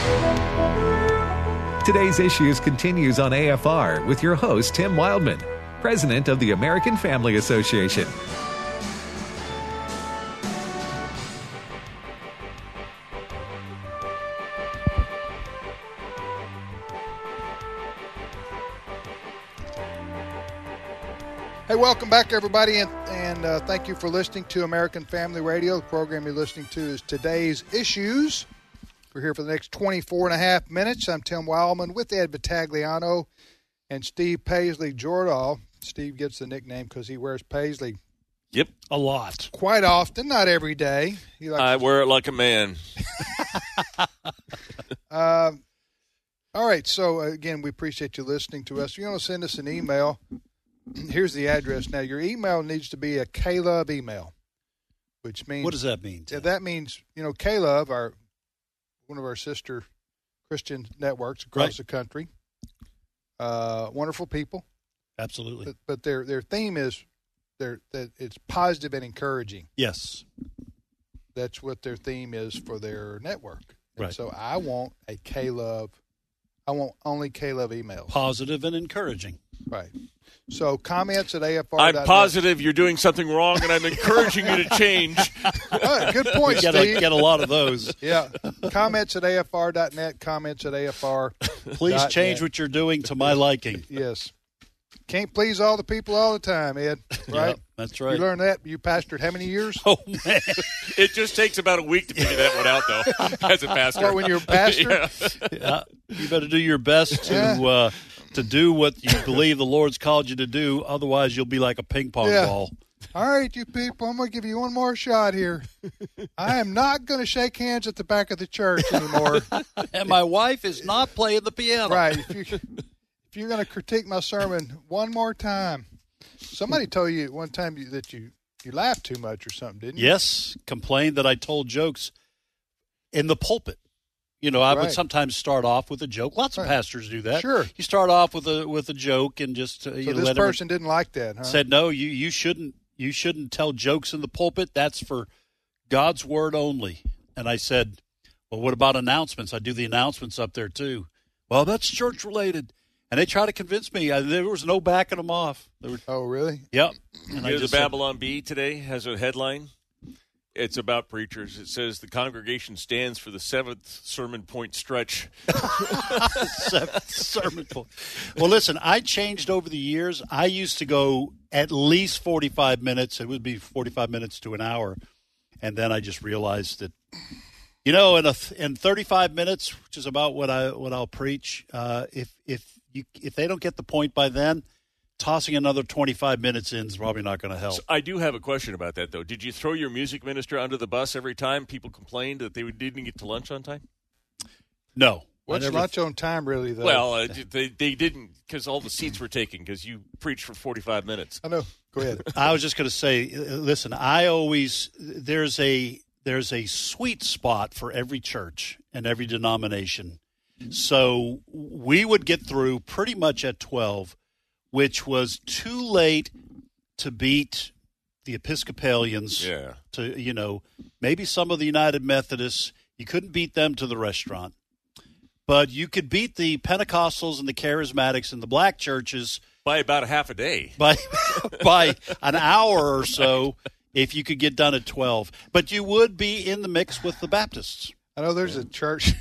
Today's Issues continues on AFR with your host, Tim Wildman, President of the American Family Association. Hey, welcome back, everybody, and thank you for listening to American Family Radio. The program you're listening to is Today's Issues. We're here for the next 24 and a half minutes. I'm Tim Wildman with Ed Battagliano and Steve Paisley Jordahl. Steve gets the nickname because he wears Paisley. Yep. A lot. Quite often, not every day. I wear it like a man. All right, so again, we appreciate you listening to us. If you want to send us an email, here's the address. Now, your email needs to be a K-Love email, which means... What does that mean, Tim? Yeah, that means, K-Love, one of our sister Christian networks across the country. Wonderful people. Absolutely. But their theme is that it's positive and encouraging. Yes. That's what their theme is for their network. And right. So I want a K-Love. I want only K-Love emails. Positive and encouraging. Right. So comments at AFR. I'm positive you're doing something wrong, and I'm encouraging you to change. Right, good point, We Steve. get a lot of those. Yeah. Comments at AFR.net. Comments at AFR. Please change what you're doing to my liking. Yes. Can't please all the people all the time, Ed. Right? Yep, that's right. You learned that. You pastored how many years? Oh, man. It just takes about a week to figure that one out, though, as a pastor. Or when you're a pastor? Yeah. Yeah. You better do your best to do what you believe the Lord's called you to do. Otherwise, you'll be like a ping pong ball. All right, you people, I'm going to give you one more shot here. I am not going to shake hands at the back of the church anymore. And my wife is not playing the piano. Right. If you're going to critique my sermon one more time. Somebody told you one time that you laughed too much or something, didn't you? Yes. Complained that I told jokes in the pulpit. I would sometimes start off with a joke. Lots of pastors do that. Sure. You start off with a joke and just so this person didn't like that, huh? Said no. You shouldn't tell jokes in the pulpit. That's for God's word only. And I said, well, what about announcements? I do the announcements up there too. Well, that's church related. And they try to convince me. There was no backing them off. Oh, really? Yep. And the Babylon Bee today has a headline. It's about preachers. It says the congregation stands for the seventh sermon point stretch. Seventh sermon point. Well, listen, I changed over the years. I used to go at least 45 minutes. It would be 45 minutes to an hour. And then I just realized that, in 35 minutes, which is about what I'll preach, if they don't get the point by then, tossing another 25 minutes in is probably not going to help. So I do have a question about that, though. Did you throw your music minister under the bus every time people complained that they didn't get to lunch on time? No. What's lunch on time, really, though? Well, they didn't because all the seats were taken because you preached for 45 minutes. I know. Go ahead. I was just going to say, listen, there's a sweet spot for every church and every denomination. So we would get through pretty much at 12, which was too late to beat the Episcopalians. Yeah. To, maybe some of the United Methodists. You couldn't beat them to the restaurant. But you could beat the Pentecostals and the Charismatics and the black churches. By about a half a day. By an hour or so if you could get done at 12. But you would be in the mix with the Baptists. I know there's a church.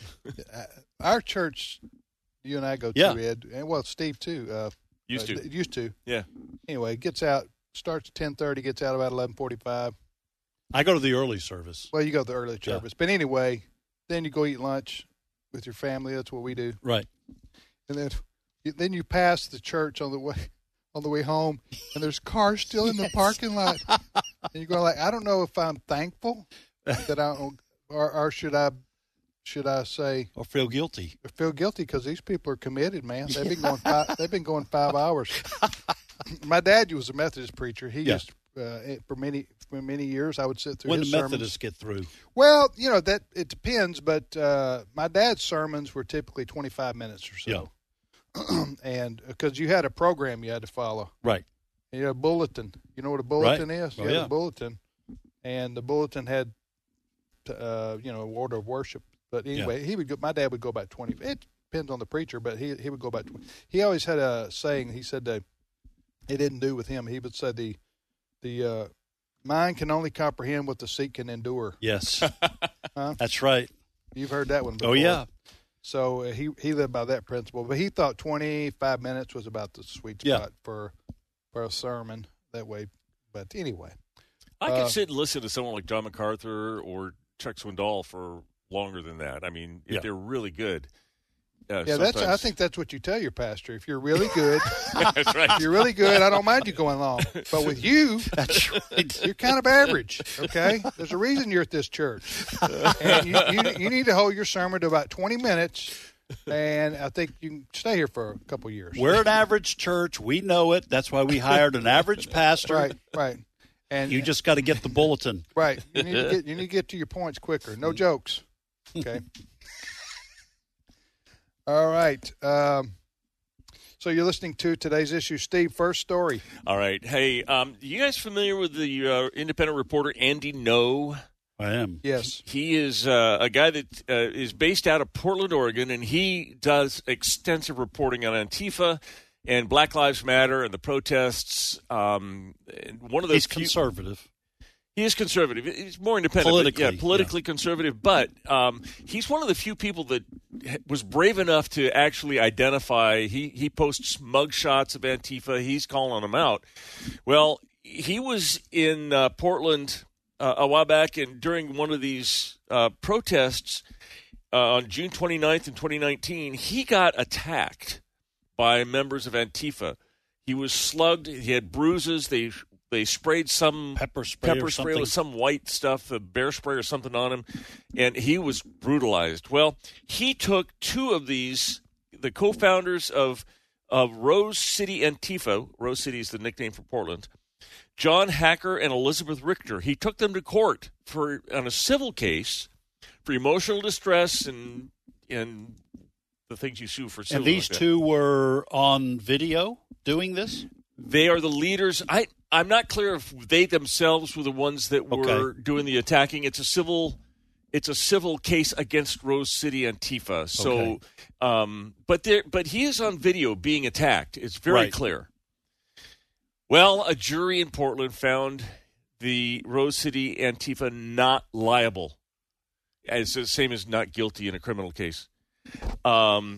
Our church, you and I go to, Ed, and Steve too. Used to. Yeah. Anyway, it gets out, starts at 10:30, gets out about 11:45. I go to the early service. Well, you go to the early service. But anyway, then you go eat lunch with your family. That's what we do. Right. And then you pass the church on the way home, and there's cars still in the parking lot. And you're going like, I don't know if I'm thankful that I don't, or should I say, or feel guilty? Or feel guilty because these people are committed, man. They've been going 5 hours. My dad was a Methodist preacher. He used for many years. I would sit through his sermons. When the Methodists get through? Well, that it depends, but my dad's sermons were typically 25 minutes or so. Yeah. And because you had a program you had to follow, right? And you had a bulletin. You know what a bulletin right. is? You had a bulletin, and the bulletin had, order of worship But anyway, he would go. My dad would go about 20. It depends on the preacher, but he would go about 20. He always had a saying. He said that it didn't do with him. He would say the mind can only comprehend what the seat can endure. Yes, that's right. You've heard that one before. Oh yeah. So he lived by that principle, but he thought 25 minutes was about the sweet spot for a sermon that way. But anyway, I could sit and listen to someone like John MacArthur or Chuck Swindoll for longer than that. I mean, if they're really good. I think that's what you tell your pastor. If you're really good, that's right. If you're really good, I don't mind you going long. But with you, That's right. you're kind of average. Okay, there's a reason you're at this church, and you need to hold your sermon to about 20 minutes. And I think you can stay here for a couple years. We're an average church. We know it. That's why we hired an average pastor. Right. And You just got to get the bulletin. right. You need to get to your points quicker. No jokes. Okay. All right. So you're listening to today's issue. Steve, first story. All right. Hey, you guys familiar with the independent reporter Andy Ngo? I am. Yes. He is a guy that is based out of Portland, Oregon, and he does extensive reporting on Antifa and Black Lives Matter and the protests. And one of those He's conservative. He is conservative. He's more independent. Politically conservative. But he's one of the few people that was brave enough to actually identify. He posts mug shots of Antifa. He's calling them out. Well, he was in Portland a while back, and during one of these protests on June 29th in 2019, he got attacked by members of Antifa. He was slugged. He had bruises. They sprayed some pepper spray with some white stuff, bear spray or something on him, and he was brutalized. Well, he took two of these, the co-founders of Rose City Antifa. Rose City is the nickname for Portland. John Hacker and Elizabeth Richter. He took them to court on a civil case for emotional distress and the things you sue for civil. And these two were on video doing this? They are the leaders. I'm not clear if they themselves were the ones that were doing the attacking. It's a civil case against Rose City Antifa. So, but he is on video being attacked. It's very clear. Well, a jury in Portland found the Rose City Antifa not liable. It's the same as not guilty in a criminal case. And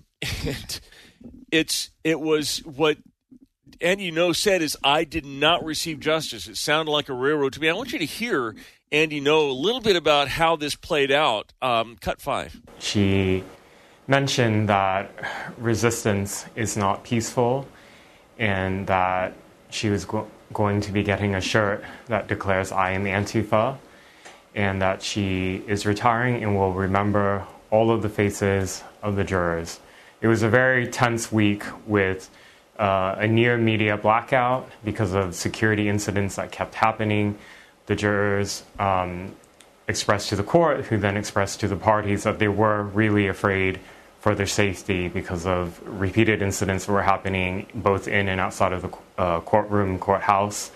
it was what Andy Ngo said is, I did not receive justice. It sounded like a railroad to me. I want you to hear Andy Ngo a little bit about how this played out. Cut 5. She mentioned that resistance is not peaceful and that she was going to be getting a shirt that declares I am Antifa, and that she is retiring and will remember all of the faces of the jurors. It was a very tense week with a near media blackout because of security incidents that kept happening. The jurors expressed to the court, who then expressed to the parties that they were really afraid for their safety because of repeated incidents that were happening both in and outside of the courthouse.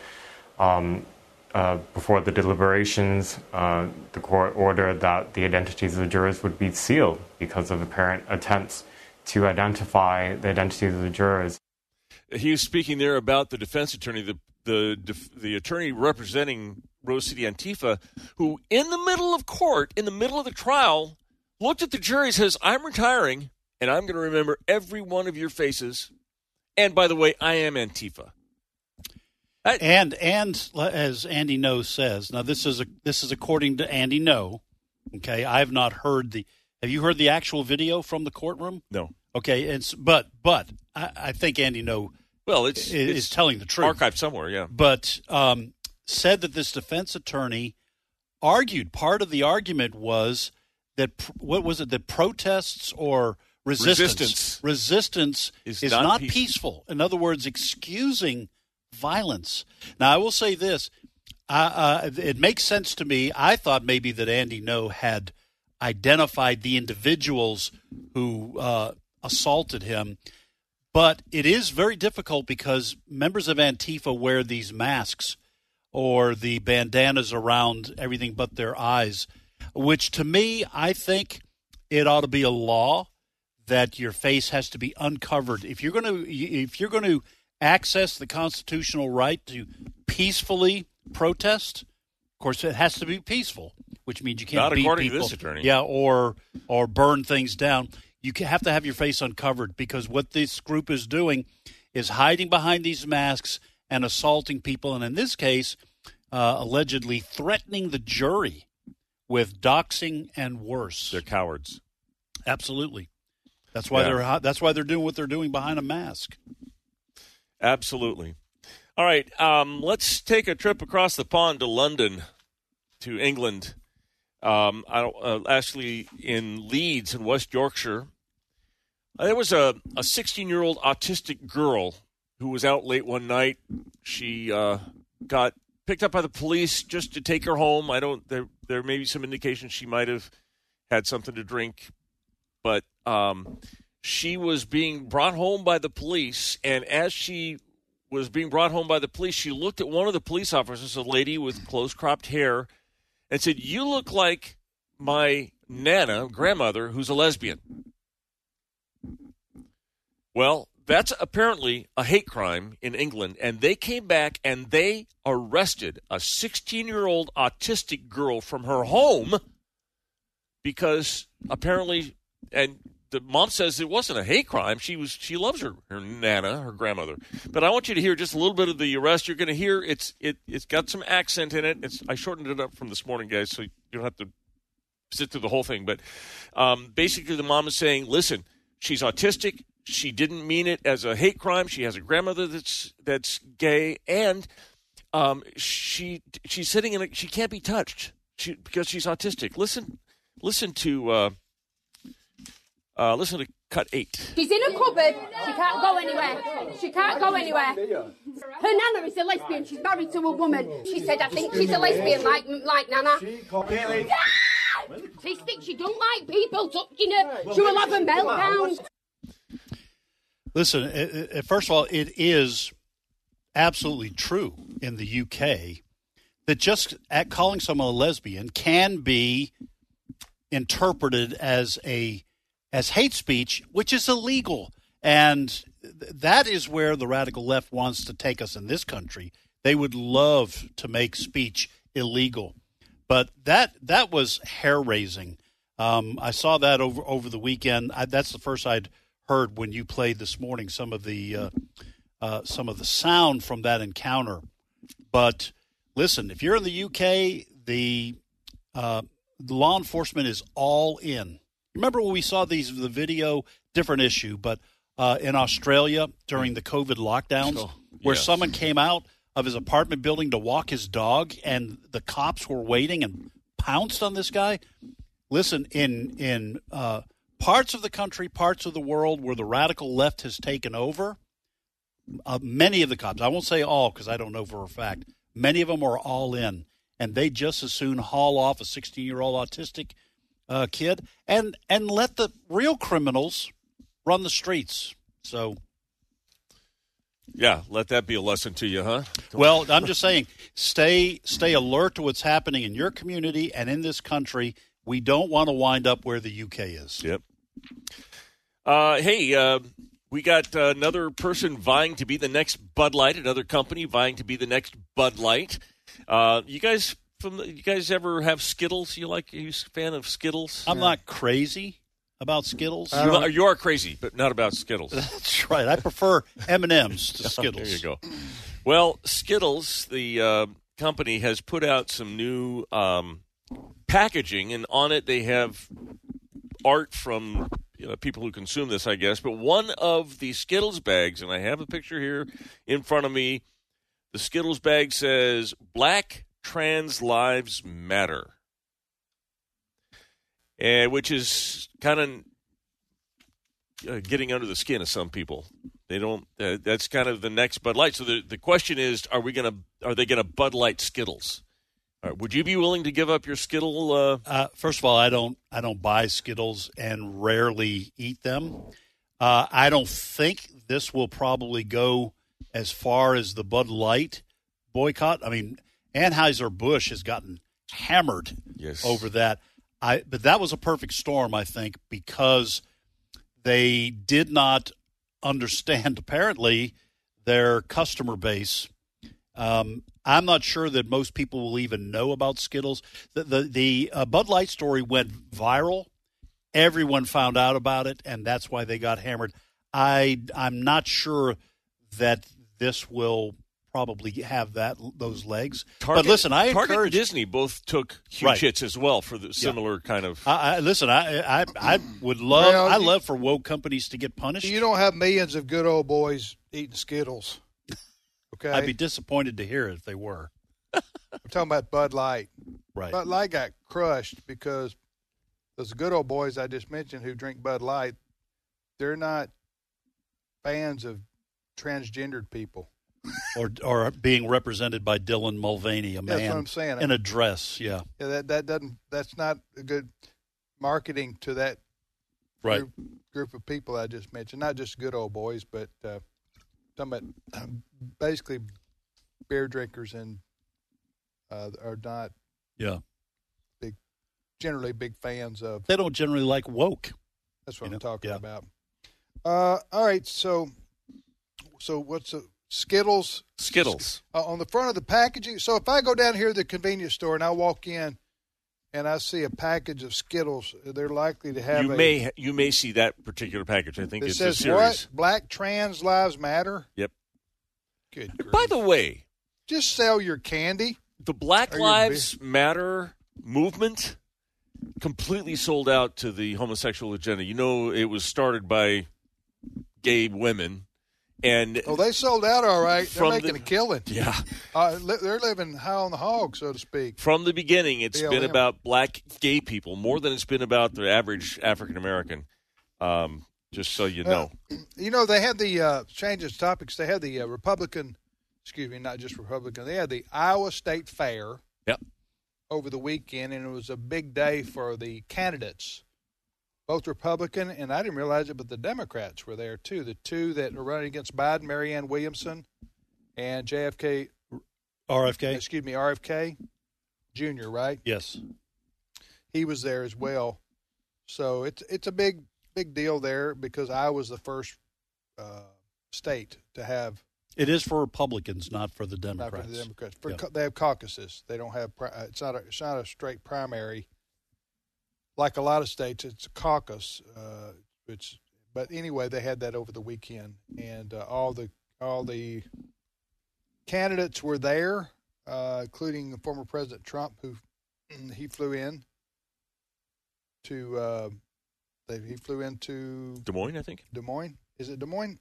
Before the deliberations, the court ordered that the identities of the jurors would be sealed because of apparent attempts to identify the identities of the jurors. He was speaking there about the defense attorney, the attorney representing Rose City Antifa, who in the middle of court, in the middle of the trial, looked at the jury and says, I'm retiring, and I'm going to remember every one of your faces. And by the way, I am Antifa. And as Andy Ngo says, now this is according to Andy Ngo. Okay, I've not heard have you heard the actual video from the courtroom? No. Okay, but I think Andy Ngo is telling the truth. Archived somewhere, yeah. But said that this defense attorney argued, part of the argument was that, what was it, that protests or resistance is not peaceful. In other words, excusing violence. Now, I will say this. It makes sense to me. I thought maybe that Andy Ngo had identified the individuals who assaulted him. But it is very difficult because members of Antifa wear these masks or the bandanas around everything but their eyes, which to me, I think it ought to be a law that your face has to be uncovered. If you're going to access the constitutional right to peacefully protest, of course it has to be peaceful, which means you can't not beat according people, to this attorney. yeah, or burn things down. You have to have your face uncovered, because what this group is doing is hiding behind these masks and assaulting people, and in this case, allegedly threatening the jury with doxing and worse. They're cowards. Absolutely. That's why they're doing what they're doing behind a mask. Absolutely. All right, let's take a trip across the pond to London, to England. Actually, in Leeds in West Yorkshire, there was a 16-year-old autistic girl who was out late one night. She got picked up by the police just to take her home. There may be some indication she might have had something to drink, but she was being brought home by the police, and as she was being brought home by the police, she looked at one of the police officers, a lady with close-cropped hair, and said, "You look like my Nana, grandmother, who's a lesbian." Well, that's apparently a hate crime in England, and they came back and they arrested a 16-year-old autistic girl from her home because apparently, and the mom says it wasn't a hate crime. She loves her Nana, her grandmother. But I want you to hear just a little bit of the arrest. You're going to hear it's got some accent in it. I shortened it up from this morning, guys, so you don't have to sit through the whole thing. But basically, the mom is saying, "Listen, she's autistic. She didn't mean it as a hate crime. She has a grandmother that's gay, and she's sitting in she can't be touched because she's autistic." Listen to cut 8. She's in a cupboard. She can't go anywhere. Her Nana is a lesbian. She's married to a woman. She said, "I think she's a lesbian like Nana." She thinks she don't like people touching her. She will have a meltdown. Listen, first of all, it is absolutely true in the UK that just calling someone a lesbian can be interpreted as hate speech, which is illegal. And that is where the radical left wants to take us in this country. They would love to make speech illegal. But that was hair-raising. I saw that over the weekend. That's the first I'd heard when you played this morning some of the sound from that encounter. But listen, if you're in the UK, the law enforcement is all in. Remember when we saw the video, different issue, but in Australia during the COVID lockdowns, where someone came out of his apartment building to walk his dog and the cops were waiting and pounced on this guy? Listen, in parts of the country, parts of the world where the radical left has taken over, many of the cops, I won't say all because I don't know for a fact, many of them are all in, and they just as soon haul off a 16-year-old autistic kid and let the real criminals run the streets. So, yeah, let that be a lesson to you, huh? Well, I'm just saying, stay alert to what's happening in your community and in this country. We don't want to wind up where the UK is. Yep. Hey, we got another person vying to be the next Bud Light, another company vying to be the next Bud Light. You guys ever have Skittles? Are you a fan of Skittles? I'm not crazy about Skittles. You are crazy, but not about Skittles. That's right. I prefer M&Ms to Skittles. There you go. Well, Skittles, the company, has put out some new packaging, and on it they have art from people who consume this, I guess. But one of the Skittles bags, and I have a picture here in front of me, the Skittles bag says, "Black Trans Lives Matter," which is kind of getting under the skin of some people. They don't. That's kind of the next Bud Light. So the question is, are they gonna Bud Light Skittles? Would you be willing to give up your Skittle? First of all, I don't buy Skittles and rarely eat them. I don't think this will probably go as far as the Bud Light boycott. I mean, Anheuser-Busch has gotten hammered over that. But that was a perfect storm, I think, because they did not understand, apparently, their customer base. I'm not sure that most people will even know about Skittles. The Bud Light story went viral. Everyone found out about it, and that's why they got hammered. I'm not sure that this will probably have those legs. Target, but listen, I Target encourage and Disney both took huge hits as well for the similar kind of. Listen, I would love. Well, I love for woke companies to get punished. You don't have millions of good old boys eating Skittles. Okay, I'd be disappointed to hear it if they were. I'm talking about Bud Light. Right, Bud Light got crushed because those good old boys I just mentioned who drink Bud Light, they're not fans of transgendered people. Or being represented by Dylan Mulvaney, a man that's what I'm saying. In a dress, yeah. That's not a good marketing to that group of people I just mentioned. Not just good old boys, but talking about basically beer drinkers and are not generally big fans of. They don't generally like woke. That's what I'm talking about. All right, so what's the Skittles? Skittles. On the front of the packaging. So if I go down here to the convenience store and I walk in and I see a package of Skittles, they're likely to have you may see that particular package. I think it it's says, a series. What? Black Trans Lives Matter? Yep. Good grief. By the way, just sell your candy. The Black Lives Matter movement completely sold out to the homosexual agenda. You know, it was started by gay women. And they sold out all right. They're making a killing. Yeah. They're living high on the hog, so to speak. From the beginning, it's been about black gay people more than it's been about the average African-American, just so you know. They had the changes topics. They had the Republican, not just Republican. They had the Iowa State Fair over the weekend, and it was a big day for the candidates. Both Republican, and I didn't realize it, but the Democrats were there, too. The two that are running against Biden, Marianne Williamson and RFK Jr., right? Yes. He was there as well. So it's a big deal there because Iowa's the first state to have. It is for Republicans, not for the Democrats. Not for the Democrats. They have caucuses. They don't have it's not a straight primary. Like a lot of states, it's a caucus. But anyway, they had that over the weekend, and all the candidates were there, including former President Trump, who he flew in to. He flew into Des Moines, I think. Des Moines, is it Des Moines?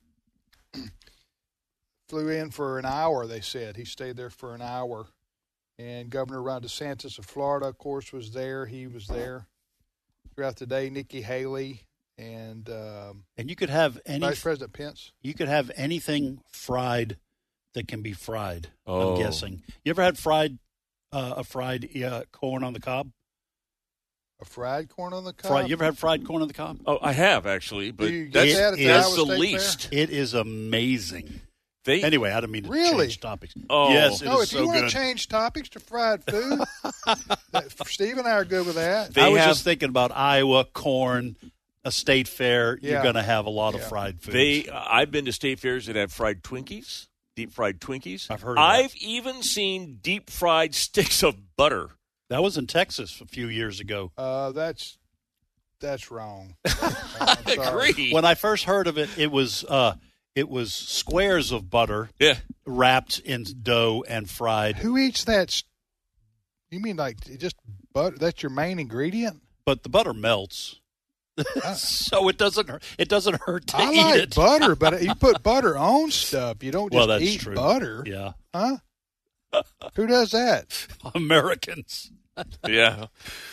Flew in for an hour. They said he stayed there for an hour, and Governor Ron DeSantis of Florida, of course, was there. He was there. Throughout the day, Nikki Haley and you could have Vice President Pence. You could have anything fried that can be fried. Oh. I'm guessing. You ever had fried corn on the cob? A fried corn on the cob? You ever had fried corn on the cob? Oh, I have actually, but that's the least. It is amazing. Anyway, I don't mean to change topics. Oh. Yes, if you want to change topics to fried food, Steve and I are good with that. I was just thinking about Iowa, corn, a state fair. Yeah. You're going to have a lot of fried foods. I've been to state fairs that have fried Twinkies, deep fried Twinkies. I've heard of I've even seen deep fried sticks of butter. That was in Texas a few years ago. That's wrong. I agree. When I first heard of it, it was squares of butter wrapped in dough and fried. Who eats that? You mean like just butter? That's your main ingredient? But the butter melts. So it doesn't hurt to eat it. I like butter, but you put butter on stuff. You don't just eat butter. Yeah. Huh? Who does that? Americans. Yeah.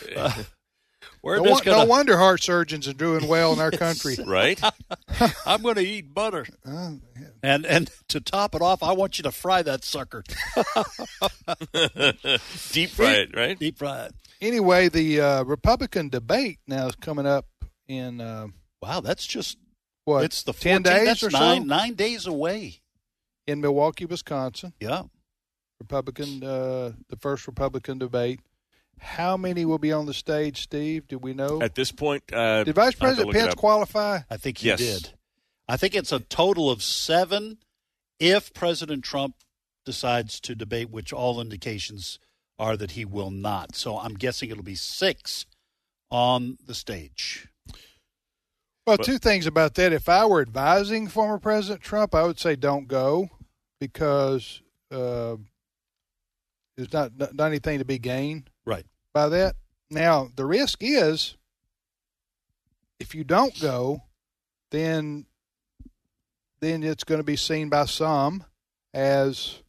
No wonder heart surgeons are doing well in our country. Right? I'm going to eat butter. And to top it off, I want you to fry that sucker. Deep fry it, right? Deep fry it. Anyway, the Republican debate now is coming up in... wow, that's just... What? It's the 10 days that's or so? 9 days away. In Milwaukee, Wisconsin. Yeah. The first Republican debate. How many will be on the stage, Steve? Do we know? At this point, did Vice President Pence qualify? I think he did. I think it's a total of 7 if President Trump decides to debate, which all indications are that he will not. So I'm guessing it'll be 6 on the stage. Well, 2 things about that. If I were advising former President Trump, I would say don't go because there's not anything to be gained by that. Now, the risk is if you don't go, then it's going to be seen by some as,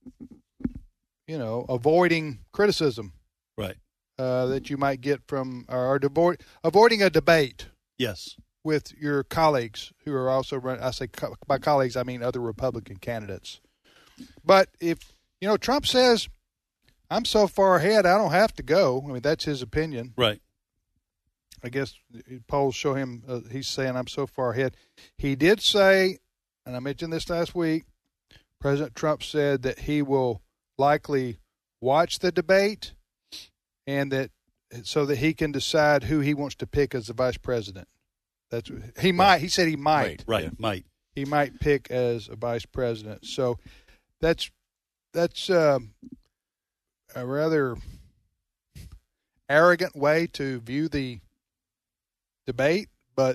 avoiding criticism. Right. That you might get from or avoiding a debate. Yes. With your colleagues who are also running. I say by colleagues, I mean other Republican candidates. But if, Trump says, I'm so far ahead, I don't have to go. I mean, that's his opinion. Right. I guess polls show him he's saying I'm so far ahead. He did say, and I mentioned this last week, President Trump said that he will likely watch the debate and that so that he can decide who he wants to pick as the vice president. That's he might. He said he might. Right. Might. He might pick as a vice president. So that's a rather arrogant way to view the debate, but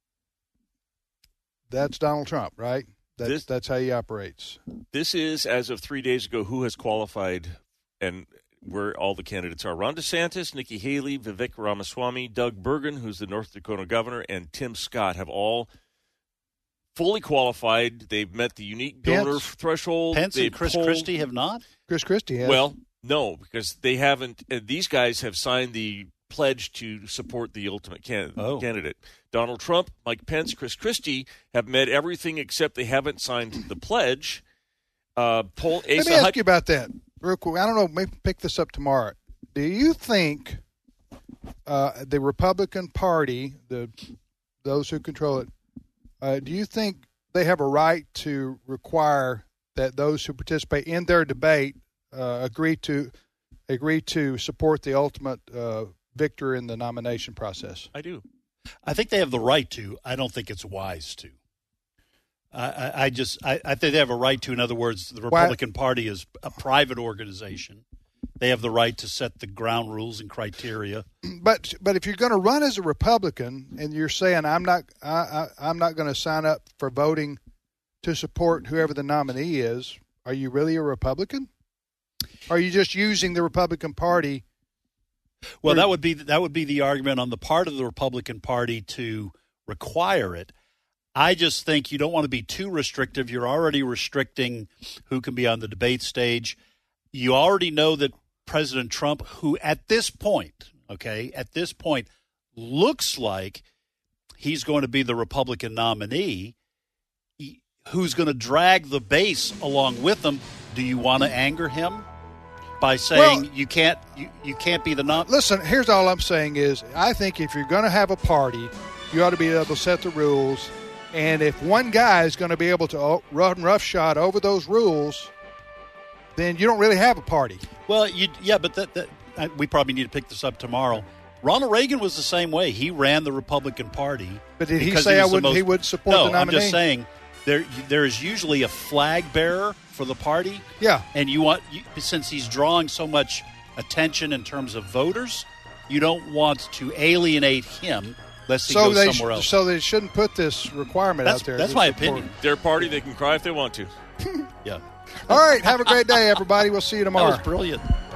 that's Donald Trump, right? That's how he operates. This is, as of 3 days ago, who has qualified and where all the candidates are. Ron DeSantis, Nikki Haley, Vivek Ramaswamy, Doug Burgum, who's the North Dakota governor, and Tim Scott have all fully qualified. They've met the unique donor threshold. Pence and Chris Christie have not? Chris Christie has. Well, no, because they haven't. These guys have signed the pledge to support the ultimate candidate. Donald Trump, Mike Pence, Chris Christie have met everything except they haven't signed the pledge. Let me ask you about that real quick. I don't know. Maybe pick this up tomorrow. Do you think the Republican Party, those who control it, do you think they have a right to require that those who participate in their debate agree to support the ultimate victor in the nomination process? I do. I think they have the right to. I don't think it's wise to. I think they have a right to. In other words, the Republican Party is a private organization. They have the right to set the ground rules and criteria. But if you're going to run as a Republican and you're saying I'm not going to sign up for voting to support whoever the nominee is, are you really a Republican? Or are you just using the Republican Party? Well, that would be the argument on the part of the Republican Party to require it. I just think you don't want to be too restrictive. You're already restricting who can be on the debate stage. You already know that President Trump, who at this point looks like he's going to be the Republican nominee, who's going to drag the base along with him. Do you want to anger him by saying you can't be the nominee? Listen, here's all I'm saying is I think if you're going to have a party, you ought to be able to set the rules. And if one guy is going to be able to run roughshod over those rules, then you don't really have a party. Well, but we probably need to pick this up tomorrow. Ronald Reagan was the same way. He ran the Republican Party. But did he say he would support the nominee? No, I'm just saying there is usually a flag bearer for the party. Yeah. And since he's drawing so much attention in terms of voters, you don't want to alienate him. Lest he goes somewhere else. So they shouldn't put this requirement out there. That's my opinion. Their party, they can cry if they want to. Yeah. All right. Have a great day, everybody. We'll see you tomorrow. That was brilliant.